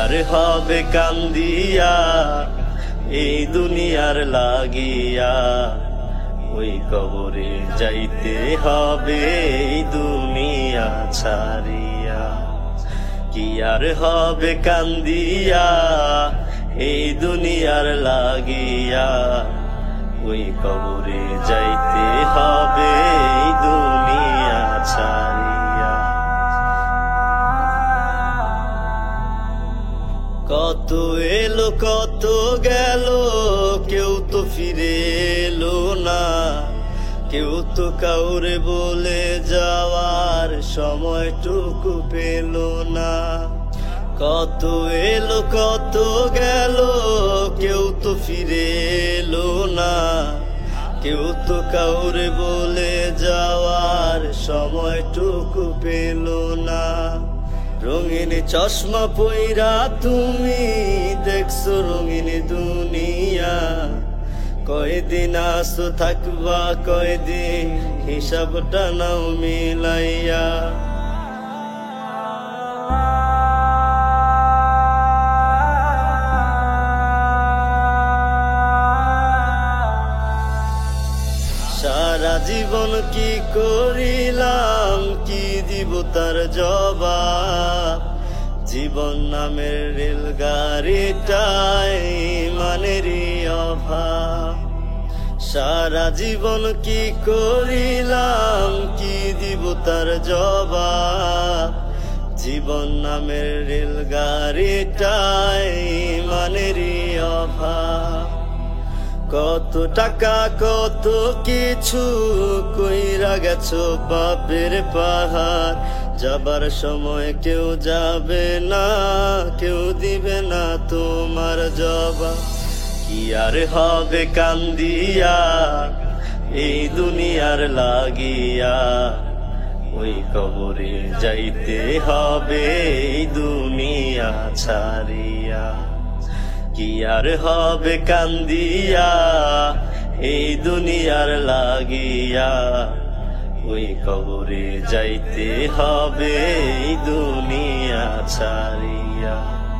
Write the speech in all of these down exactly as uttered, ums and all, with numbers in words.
আর হবে কান্দিয়া এই দুনিয়ার লাগিয়া, ওই কবরে যাইতে হবে এই দুনিয়া ছাড়িয়া। কি আর হবে কান্দিয়া এই দুনিয়ার লাগিয়া, ওই কবরে যাইতে হবে এই দুনিয়া ছাড়িয়া। কত এলো কত গেল, কেউ তো ফিরে এলো না, কেউ তো কাউরে বলে যাওয়ার সময়টুকু পেল না। কত এলো কত গেল, কেউ তো ফিরে এলো না, কেউ তো কাউরে বলে যাওয়ার সময়টুকু পেল না। রঙিন চশমা পইরা তুমি দেখছো রঙিন দুনিয়া, কয়দিন আসো থাকবা কয়দিন হিসাবটা নাও মিলাইয়া। সারা জীবন কি করিলাম, কি দিব তার জবাব, জীবন নামের রেলগাড়িটাই মানেরই অভাব। সারা জীবন কি করিলাম, কি দিব তার জবাব, জীবন নামের রেলগাড়িটাই মানেরই অভাব। কত টাকা কত কিছু কইরা গেছো বাপের পাহাড়, যাবার সময় কেউ যাবে না, কেউ দিবে না তোমার জবাব। কি আর হবে কান্দিয়া এই দুনিয়ার লাগিয়া, ওই কবরে যাইতে হবে এই দুনিয়া ছাড়িয়া। কি আর হবে কান্দিয়া এই দুনিয়ার লাগিয়া, ওই কবরে যাইতে হবে এই দুনিয়া ছাড়িয়া।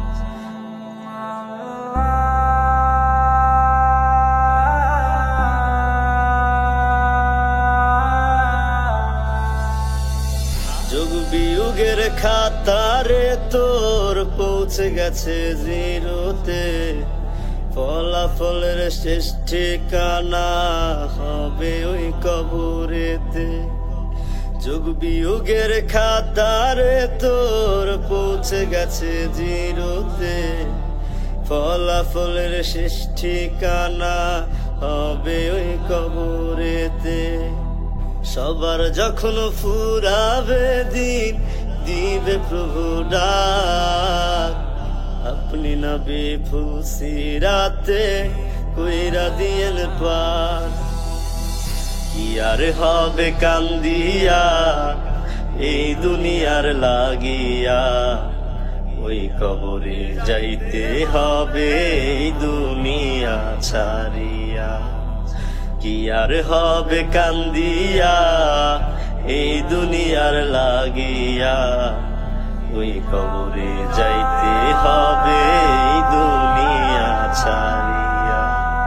যুগ বিয়োগের খাতারে তোর পৌঁছে গেছে জিরোতে, ফলাফলের শেষ ঠিকানা হবে ওই কবরেতে। যুগ বিয়োগের খাতারে তোর পৌঁছে গেছে জিরোতে, ফলাফলের শেষ ঠিকানা হবে ওই কবরেতে। সবার যখন ফুরাবে দিন, দিবে প্রভু ডাক, আপনি নবী ফুলসিরাতে কইরা দিয়েন পার। কি আর হবে কান্দিয়া এই দুনিয়ার লাগিয়া, ওই কবরে যাইতে হবে এই দুনিয়া ছাড়িয়া। কি আর হবে কান্দিয়া এই দুনিয়ার লাগিয়া, ওই কবরে যাইতে হবে এই দুনিয়া ছাড়িয়া।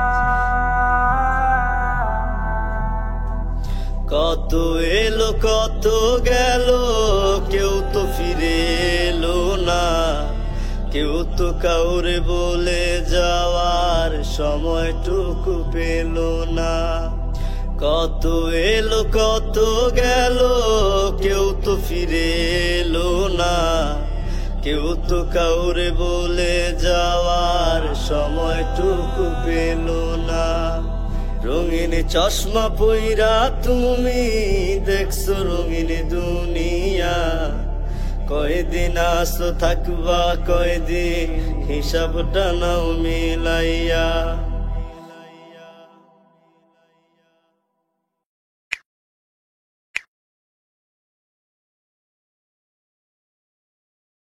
কত এলো কত গেল, কেউ তো ফিরে এলো না, কেউ তো কাউরে বলে যাওয়ার সময়টুকু পেল না। কত এলো কত গেল, কেউ তো ফিরে এলো না, কেউ তো কাউরে বলে যাওয়ার সময়টুকু পেল না। রঙিন চশমা পইরা তুমি দেখছো রঙিন দুনিয়া, কয়দিন আসো থাকবা কয়দিন হিসাবটা নাও মিলাইয়া।